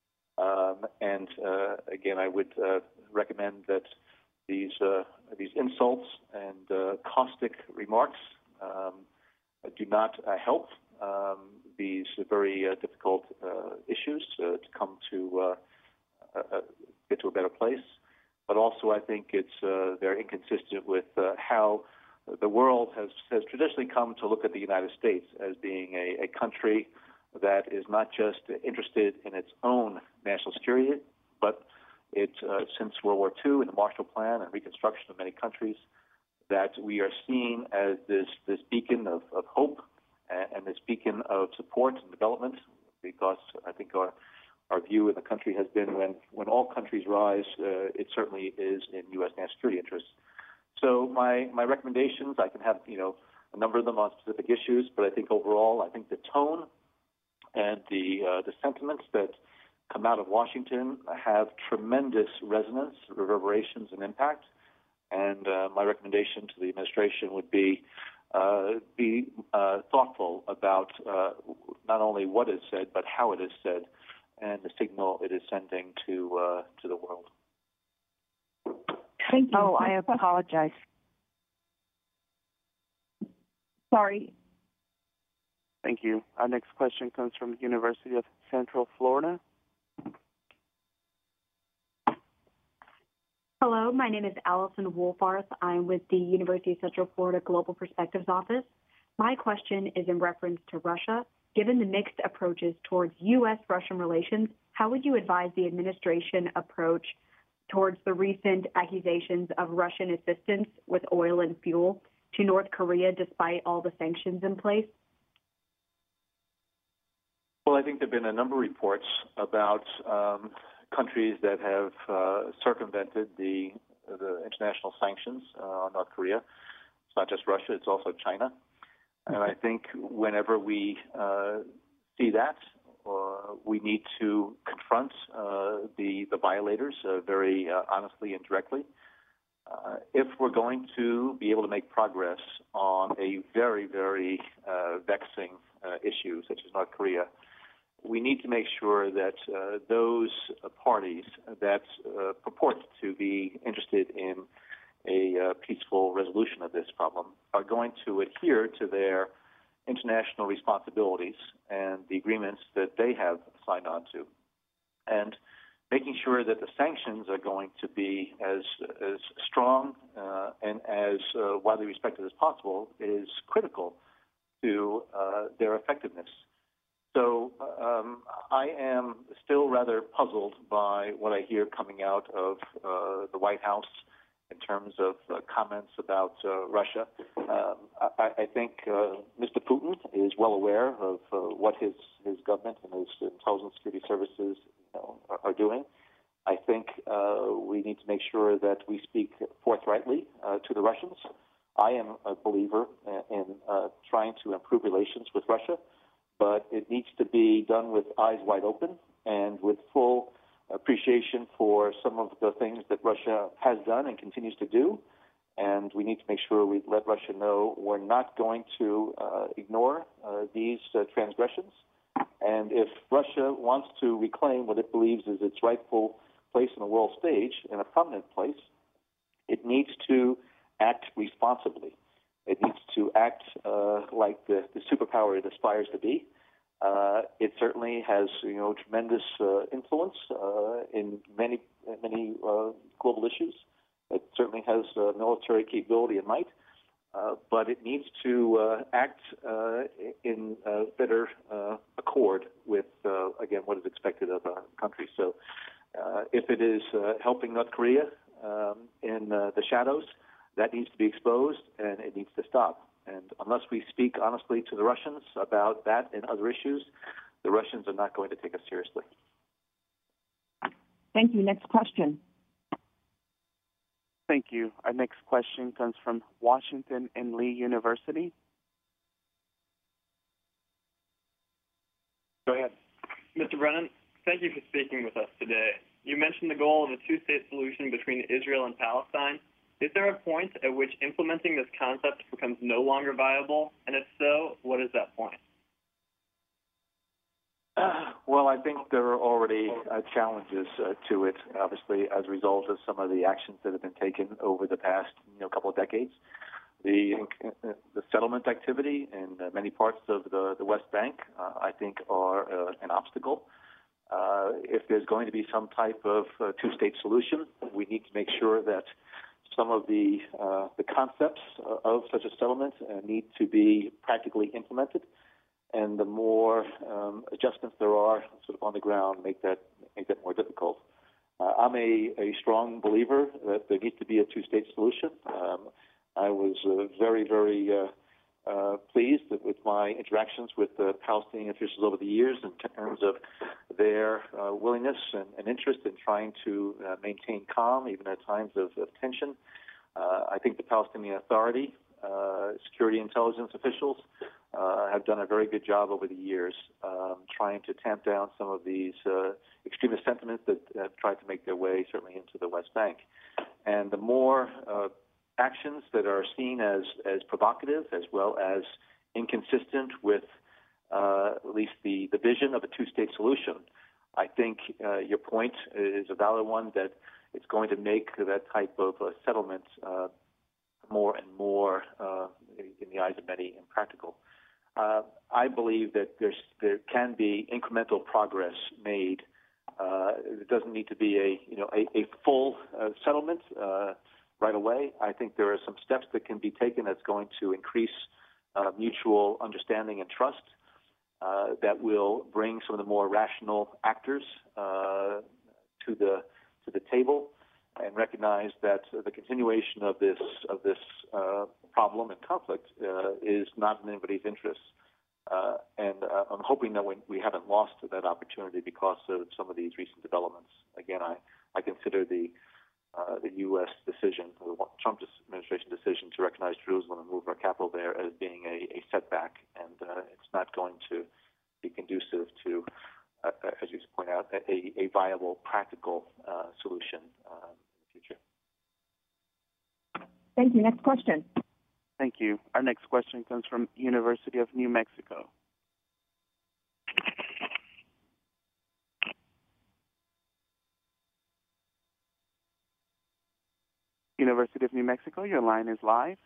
Um, and uh, again, I would uh, recommend that these uh, these insults and uh, caustic remarks um, do not uh, help um, these very uh, difficult uh, issues uh, to come to uh, uh, get to a better place. But also, I think it's uh, very inconsistent with uh, how the world has, has traditionally come to look at the United States as being a, a country that is not just interested in its own national security, but it, uh, since World War Two and the Marshall Plan and reconstruction of many countries, that we are seen as this, this beacon of, of hope and, and this beacon of support and development, because I think our, our view in the country has been when, when all countries rise, uh, it certainly is in U S national security interests. So my, my recommendations, I can have, you know, a number of them on specific issues, but I think overall, I think the tone and the uh, the sentiments that come out of Washington have tremendous resonance, reverberations, and impact. And uh, my recommendation to the administration would be uh, be uh, thoughtful about uh, not only what is said, but how it is said, and the signal it is sending to uh, to the world. Thank you. Oh, I apologize. Sorry. Thank you. Our next question comes from the University of Central Florida. Hello, my name is Allison Wolfarth. I'm with the University of Central Florida Global Perspectives Office. My question is in reference to Russia. Given the mixed approaches towards U S Russian relations, how would you advise the administration approach towards the recent accusations of Russian assistance with oil and fuel to North Korea despite all the sanctions in place? Well, I think there have been a number of reports about um, countries that have uh, circumvented the the international sanctions uh, on North Korea. It's not just Russia; it's also China. And I think whenever we uh, see that, uh, we need to confront uh, the the violators uh, very uh, honestly and directly. Uh, if we're going to be able to make progress on a very, very uh, vexing uh, issue such as North Korea, we need to make sure that uh, those uh, parties that uh, purport to be interested in a uh, peaceful resolution of this problem are going to adhere to their international responsibilities and the agreements that they have signed on to. And making sure that the sanctions are going to be as as strong uh, and as uh, widely respected as possible is critical to uh, their effectiveness. So um, I am still rather puzzled by what I hear coming out of uh, the White House in terms of uh, comments about uh, Russia. Um, I, I think uh, Mister Putin is well aware of uh, what his, his government and his intelligence security services you know, are, are doing. I think uh, we need to make sure that we speak forthrightly uh, to the Russians. I am a believer in uh, trying to improve relations with Russia, but it needs to be done with eyes wide open and with full appreciation for some of the things that Russia has done and continues to do. And we need to make sure we let Russia know we're not going to uh, ignore uh, these uh, transgressions. And if Russia wants to reclaim what it believes is its rightful place in the world stage, in a prominent place, it needs to act responsibly. It needs to act uh, like the, the superpower it aspires to be. Uh, it certainly has, you know, tremendous uh, influence uh, in many, many uh, global issues. It certainly has uh, military capability and might, uh, but it needs to uh, act uh, in uh, better uh, accord with, uh, again, what is expected of a country. So, uh, if it is uh, helping North Korea um, in uh, the shadows, that needs to be exposed and it needs to stop. And unless we speak honestly to the Russians about that and other issues, the Russians are not going to take us seriously. Thank you. Next question. Thank you. Our next question comes from Washington and Lee University. Go ahead. Mister Brennan, thank you for speaking with us today. You mentioned the goal of a two-state solution between Israel and Palestine. Is there a point at which implementing this concept becomes no longer viable? And if so, what is that point? Uh, well, I think there are already uh, challenges uh, to it, obviously, as a result of some of the actions that have been taken over the past you know, couple of decades. The, uh, the settlement activity in uh, many parts of the, the West Bank, uh, I think, are uh, an obstacle. Uh, if there's going to be some type of uh, two-state solution, we need to make sure that some of the uh, the concepts of such a settlement uh, need to be practically implemented, and the more um, adjustments there are sort of on the ground make that make that more difficult. Uh, I'm a, a strong believer that there needs to be a two-state solution. Um, I was uh, very, very uh, uh, pleased with my interactions with the Palestinian officials over the years in terms of their uh, willingness and, and interest in trying to uh, maintain calm, even at times of, of tension. Uh, I think the Palestinian Authority, uh, security intelligence officials, uh, have done a very good job over the years um, trying to tamp down some of these uh, extremist sentiments that have tried to make their way certainly into the West Bank. And the more uh, actions that are seen as, as provocative as well as inconsistent with uh, at least the, the vision of a two-state solution, I think uh, your point is a valid one, that it's going to make that type of uh, settlement uh, more and more, uh, in the eyes of many, impractical. Uh, I believe that there's, there can be incremental progress made. Uh, it doesn't need to be a you know a, a full uh, settlement uh, right away. I think there are some steps that can be taken that's going to increase uh, mutual understanding and trust. Uh, that will bring some of the more rational actors uh, to the to the table, and recognize that the continuation of this of this uh, problem and conflict uh, is not in anybody's interest. Uh, and uh, I'm hoping that we, we haven't lost that opportunity because of some of these recent developments. Again, I, I consider the uh, the U S decision, the Trump administration decision to recognize Jerusalem and move our capital there as being a, a setback, and uh, it's not going to be conducive to, uh, as you point out, a, a viable, practical uh, solution uh, in the future. Thank you. Next question. Thank you. Our next question comes from University of New Mexico. University of New Mexico, your line is live.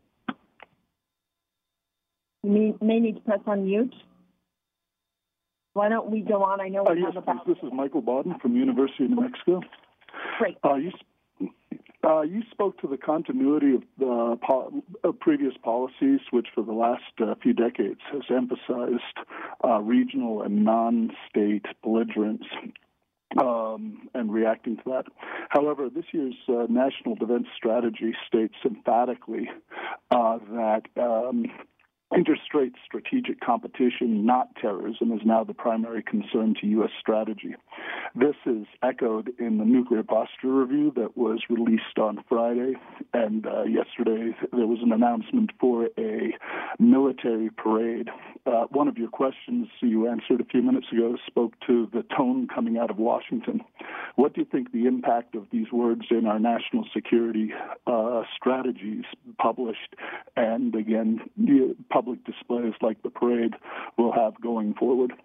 You may, may need to press on mute. Why don't we go on? I know Uh, we yes, have about... please. This is Michael Bodden from University of New Mexico. Great. Uh, you, uh, you spoke to the continuity of the po- of previous policies, which for the last uh, few decades has emphasized uh, regional and non-state belligerence. Um, and reacting to that. However, this year's uh, National Defense Strategy states emphatically uh, that um, interstate strategic competition, not terrorism, is now the primary concern to U S strategy. This is echoed in the Nuclear Posture Review that was released on Friday, and uh, yesterday there was an announcement for a military parade. Uh, one of your questions you answered a few minutes ago spoke to the tone coming out of Washington. What do you think the impact of these words in our national security uh, strategies published and, again, the public displays like the parade will have going forward?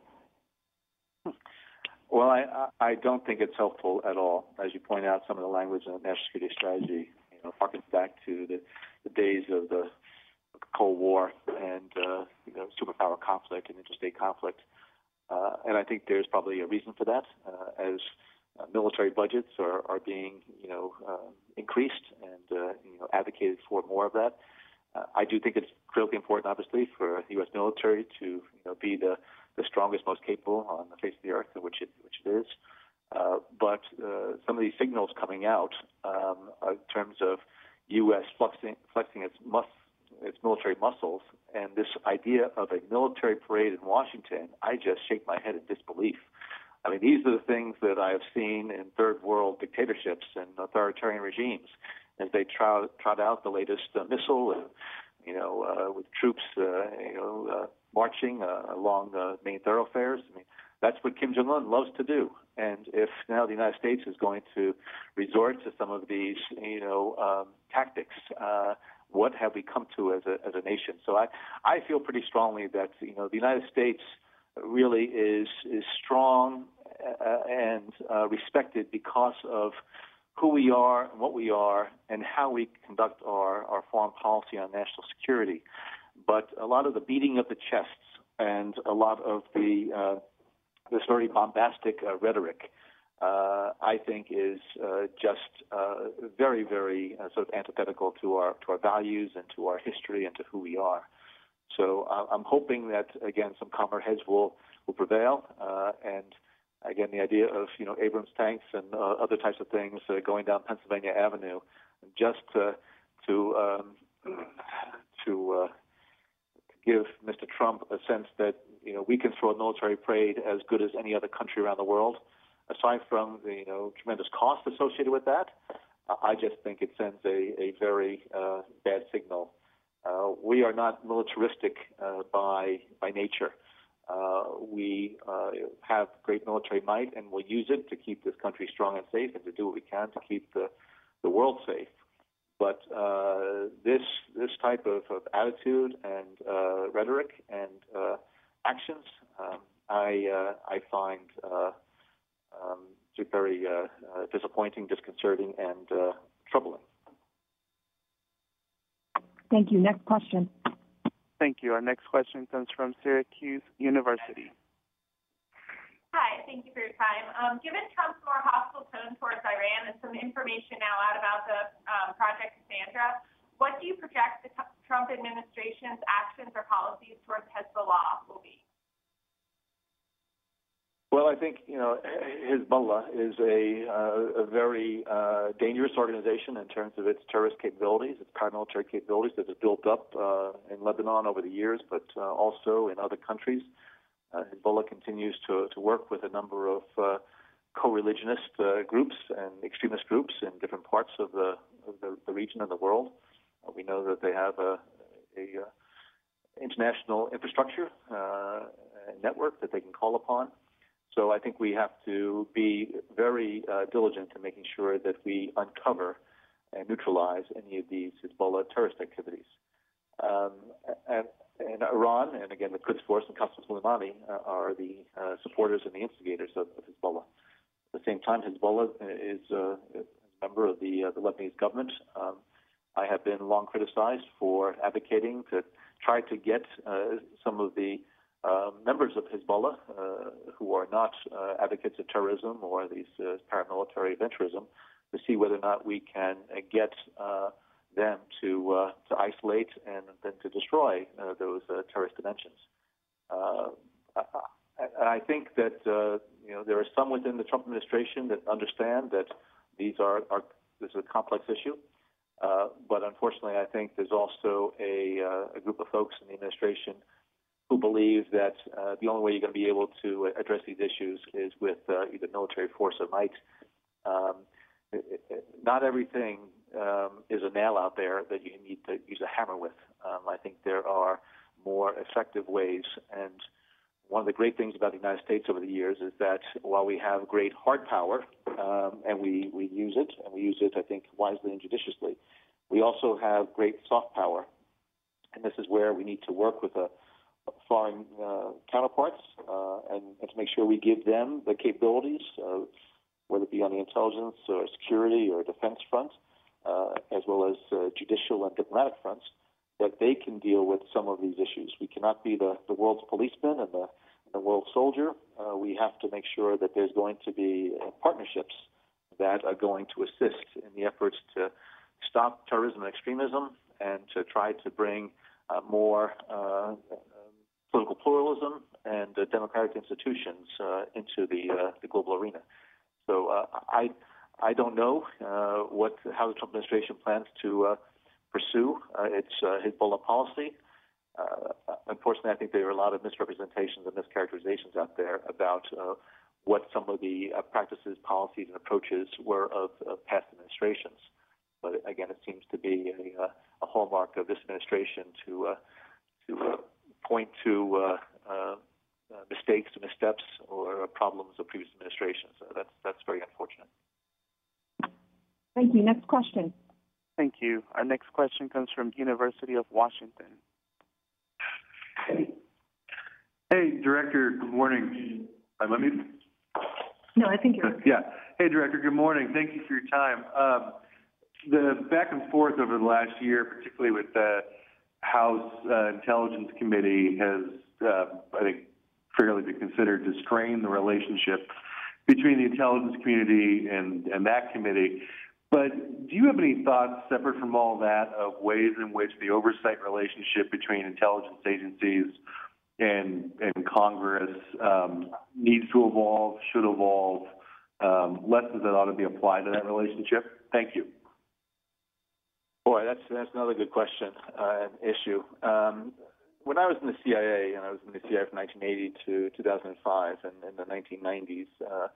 Well, I, I don't think it's helpful at all. As you point out, some of the language in the national security strategy, you know, harkens back to the, the days of the Cold War and uh, you know, superpower conflict and interstate conflict. Uh, and I think there's probably a reason for that, uh, as uh, military budgets are, are being, you know, uh, increased and uh, you know, advocated for more of that. Uh, I do think it's critically important, obviously, for the U S military to, you know, be the, the strongest, most capable on the face of the earth, which it, which it is. Uh, but uh, some of these signals coming out um, in terms of U S flexing, flexing its, mus- its military muscles and this idea of a military parade in Washington, I just shake my head in disbelief. I mean, these are the things that I have seen in third world dictatorships and authoritarian regimes as they trot, trot out the latest uh, missile, and, you know, uh, with troops, uh, you know, uh, marching uh, along uh, main thoroughfares. I mean, that's what Kim Jong-un loves to do. And if now the United States is going to resort to some of these, you know, um, tactics, uh, what have we come to as a as a nation? So I, I feel pretty strongly that, you know, the United States really is is strong uh, and uh, respected because of who we are and what we are and how we conduct our, our foreign policy on national security. But a lot of the beating of the chests and a lot of the uh, this very bombastic uh, rhetoric, uh, I think, is uh, just uh, very, very uh, sort of antithetical to our to our values and to our history and to who we are. So uh, I'm hoping that, again, some calmer heads will will prevail, uh, and again, the idea of, you know, Abrams tanks and uh, other types of things uh, going down Pennsylvania Avenue, just uh, to um, to uh, give Mister Trump a sense that, you know, we can throw a military parade as good as any other country around the world. Aside from the, you know, tremendous cost associated with that, uh, I just think it sends a, a very uh, bad signal. Uh, we are not militaristic uh, by by nature. Uh, we uh, have great military might, and we'll use it to keep this country strong and safe, and to do what we can to keep the, the world safe. But uh, this this type of, of attitude and uh, rhetoric and uh, actions, um, I uh, I find uh, um, very uh, uh, disappointing, disconcerting, and uh, troubling. Thank you. Next question. Thank you. Our next question comes from Syracuse University. Hi, thank you for your time. Um, given Trump's more hostile tone towards Iran and some information now out about the um, Project Cassandra, what do you project the t- Trump administration's actions or policies towards Hezbollah will be? Well, I think, you know, Hezbollah is a, uh, a very uh, dangerous organization in terms of its terrorist capabilities, its paramilitary capabilities that have built up uh, in Lebanon over the years, but uh, also in other countries. Uh, Hezbollah continues to, to work with a number of uh, co-religionist uh, groups and extremist groups in different parts of the, of the, the region and the world. Uh, we know that they have a, a uh, international infrastructure uh, network that they can call upon. So I think we have to be very uh, diligent in making sure that we uncover and neutralize any of these Hezbollah terrorist activities. Um, and, and Iran, and again the Quds Force and Qasem Soleimani uh, are the uh, supporters and the instigators of, of Hezbollah. At the same time, Hezbollah is, uh, is a member of the, uh, the Lebanese government. Um, I have been long criticized for advocating to try to get uh, some of the uh, members of Hezbollah uh, who are not uh, advocates of terrorism or these uh, paramilitary adventurism, to see whether or not we can uh, get uh, them to uh, to isolate and then to destroy uh, those uh, terrorist dimensions. Uh, I, I think that uh, you know there are some within the Trump administration that understand that these are, are this is a complex issue, uh, but unfortunately, I think there's also a, uh, a group of folks in the administration who believe that uh, the only way you're going to be able to address these issues is with uh, either military force or might. Um, it, it, not everything um, is a nail out there that you need to use a hammer with. Um, I think there are more effective ways, and one of the great things about the United States over the years is that while we have great hard power, um, and we, we use it, and we use it, I think, wisely and judiciously, we also have great soft power, and this is where we need to work with a foreign uh, counterparts uh, and, and to make sure we give them the capabilities, uh, whether it be on the intelligence or security or defense front, uh, as well as uh, judicial and diplomatic fronts, that they can deal with some of these issues. We cannot be the, the world's policeman and the, the world's soldier. Uh, we have to make sure that there's going to be uh, partnerships that are going to assist in the efforts to stop terrorism and extremism and to try to bring uh, more uh, political pluralism and uh, democratic institutions uh, into the uh, the global arena. So uh, I I don't know uh, what how the Trump administration plans to uh, pursue uh, its uh, Hezbollah policy. Uh, unfortunately, I think there are a lot of misrepresentations and mischaracterizations out there about uh, what some of the uh, practices, policies, and approaches were of, of past administrations. But again, it seems to be a, a hallmark of this administration to uh, to uh, point to uh, uh, mistakes, missteps, or problems of previous administrations. So that's that's very unfortunate. Thank you. Next question. Thank you. Our next question comes from University of Washington. Hey, Director. Good morning. Am I muted? No, I think you're. Yeah. Hey, Director. Good morning. Thank you for your time. Um, the back and forth over the last year, particularly with the House uh, Intelligence Committee, has, uh, I think, fairly been considered to strain the relationship between the intelligence community and, and that committee. But do you have any thoughts, separate from all that, of ways in which the oversight relationship between intelligence agencies and, and Congress um, needs to evolve, should evolve, um, lessons that ought to be applied to that relationship? Thank you. Boy, that's that's another good question uh, and issue. Um, when I was in the C I A, and I was in the C I A from nineteen eighty to two thousand five, and in the nineteen nineties, uh,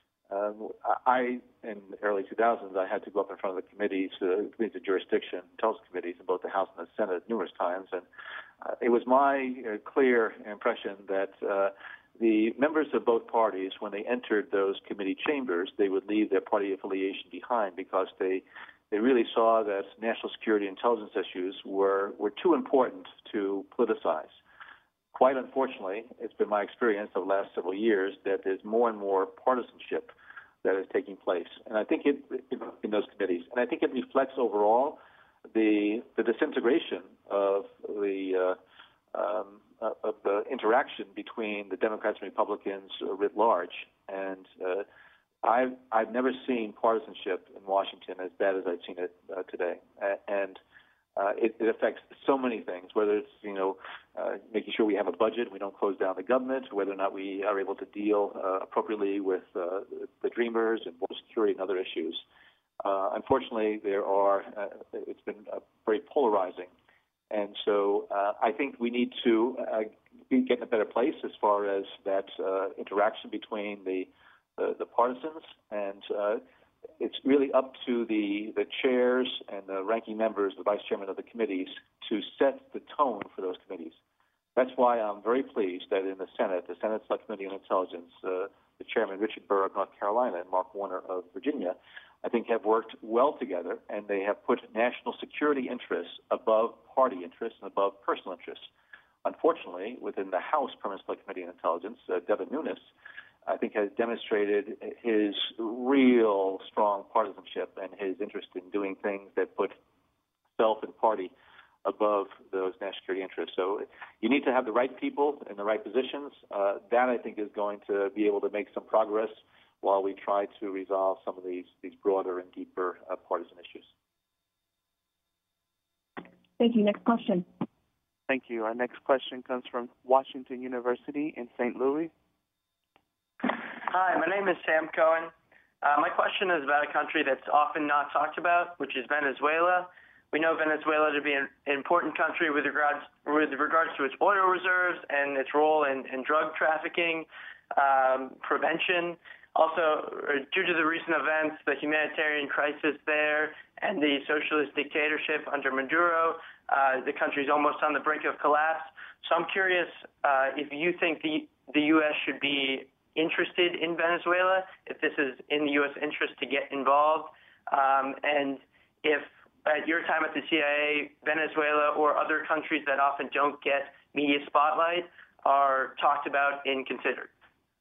um, I, in the early two thousands, I had to go up in front of the committees, uh, committees of jurisdiction, intelligence committees in both the House and the Senate numerous times, and uh, it was my uh, clear impression that uh, the members of both parties, when they entered those committee chambers, they would leave their party affiliation behind because they They really saw that national security intelligence issues were, were too important to politicize. Quite unfortunately, it's been my experience over the last several years that there's more and more partisanship that is taking place. And I think it, it in those committees, and I think it reflects overall the the disintegration of the uh, um, of the interaction between the Democrats and Republicans writ large. And uh, I've I've never seen partisanship in Washington as bad as I've seen it uh, today, uh, and uh, it, it affects so many things. Whether it's you know uh, making sure we have a budget, we don't close down the government, whether or not we are able to deal uh, appropriately with uh, the Dreamers and border security and other issues. Uh, unfortunately, there are uh, it's been uh, very polarizing, and so uh, I think we need to uh, be, get in a better place as far as that uh, interaction between the The, the partisans, and uh, it's really up to the, the chairs and the ranking members, the vice chairman of the committees, to set the tone for those committees. That's why I'm very pleased that in the Senate, the Senate Select Committee on Intelligence, uh, the chairman, Richard Burr of North Carolina, and Mark Warner of Virginia, I think have worked well together, and they have put national security interests above party interests and above personal interests. Unfortunately, within the House Permanent Select Committee on Intelligence, uh, Devin Nunes, I think has demonstrated his real strong partisanship and his interest in doing things that put self and party above those national security interests. So you need to have the right people in the right positions. Uh, that, I think, is going to be able to make some progress while we try to resolve some of these, these broader and deeper uh, partisan issues. Thank you. Next question. Thank you. Our next question comes from Washington University in Saint Louis. Hi, my name is Sam Cohen. Uh, my question is about a country that's often not talked about, which is Venezuela. We know Venezuela to be an important country with regards with regards to its oil reserves and its role in, in drug trafficking, um, prevention. Also, due to the recent events, the humanitarian crisis there, and the socialist dictatorship under Maduro, uh, the country is almost on the brink of collapse. So I'm curious uh, if you think the the U S should be interested in Venezuela, if this is in the U S interest to get involved, um, and if at your time at the C I A, Venezuela or other countries that often don't get media spotlight are talked about and considered.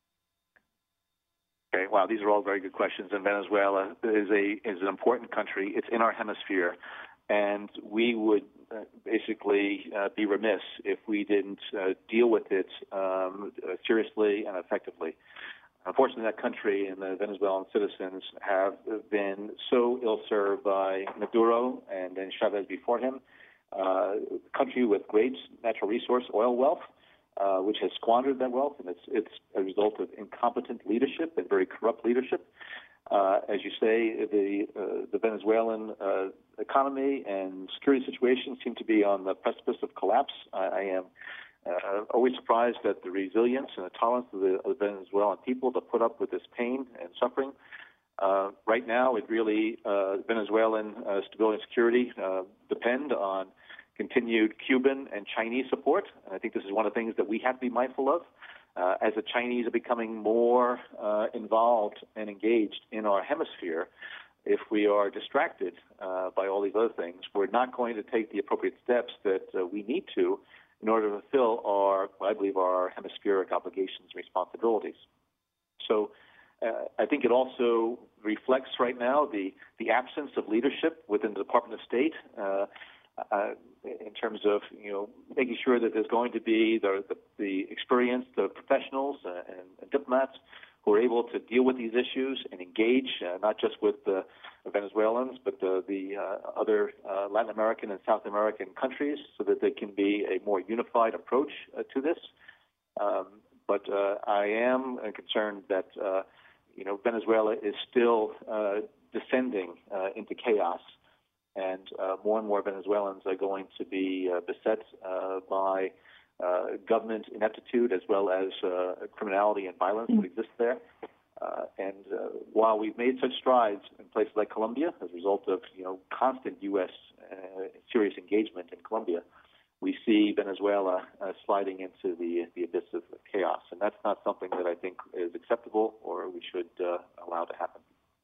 Okay, wow, these are all very good questions. And Venezuela is a is an important country. It's in our hemisphere, and we would uh, basically uh, be remiss if we didn't uh, deal with it um, seriously and effectively. Unfortunately, that country and the Venezuelan citizens have been so ill-served by Maduro and then Chavez before him, uh, a country with great natural resource oil wealth, Uh, which has squandered that wealth, and it's it's a result of incompetent leadership and very corrupt leadership. Uh, as you say, the uh, the Venezuelan uh, economy and security situation seem to be on the precipice of collapse. I, I am uh, always surprised at the resilience and the tolerance of the, of the Venezuelan people to put up with this pain and suffering. Uh, right now, it really uh, Venezuelan uh, stability and security uh, depend on continued Cuban and Chinese support. And I think this is one of the things that we have to be mindful of. Uh, as the Chinese are becoming more uh, involved and engaged in our hemisphere, if we are distracted uh, by all these other things, we're not going to take the appropriate steps that uh, we need to in order to fulfill our, what I believe, are our hemispheric obligations and responsibilities. So uh, I think it also reflects right now the, the absence of leadership within the Department of State. Uh, Uh, in terms of, you know, making sure that there's going to be the, the, the experienced the professionals uh, and, and diplomats who are able to deal with these issues and engage, uh, not just with the Venezuelans, but the, the uh, other uh, Latin American and South American countries so that there can be a more unified approach uh, to this. Um, but uh, I am concerned that, uh, you know, Venezuela is still uh, descending uh, into chaos. And uh, more and more Venezuelans are going to be uh, beset uh, by uh, government ineptitude as well as uh, criminality and violence that exists there. Uh, and uh, while we've made such strides in places like Colombia as a result of, you know, constant U S uh, serious engagement in Colombia, we see Venezuela uh, sliding into the, the abyss of chaos. And that's not something that I think is acceptable or we should uh, allow to happen.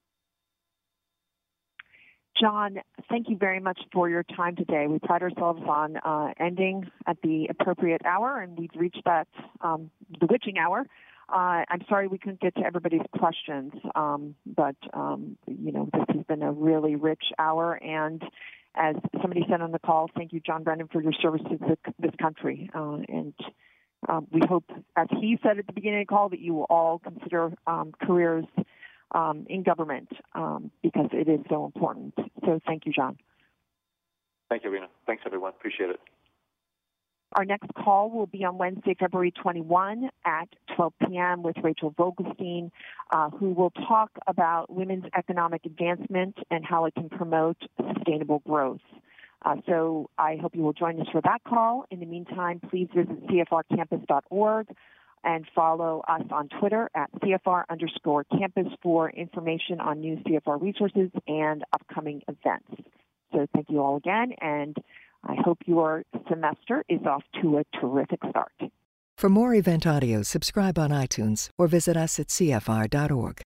John, thank you very much for your time today. We pride ourselves on uh, ending at the appropriate hour, and we've reached that um, the witching hour. Uh, I'm sorry we couldn't get to everybody's questions, um, but um, you know, this has been a really rich hour. And as somebody said on the call, thank you, John Brennan, for your service to the, this country. Uh, and um, we hope, as he said at the beginning of the call, that you will all consider um, careers Um, in government um, because it is so important. So thank you, John. Thank you, Rena. Thanks, everyone. Appreciate it. Our next call will be on Wednesday, February twenty-first at twelve p.m. with Rachel Vogelstein, uh, who will talk about women's economic advancement and how it can promote sustainable growth. Uh, so I hope you will join us for that call. In the meantime, please visit c f r campus dot org and follow us on Twitter at C F R underscore campus for information on new C F R resources and upcoming events. So thank you all again, and I hope your semester is off to a terrific start. For more event audio, subscribe on iTunes or visit us at c f r dot org.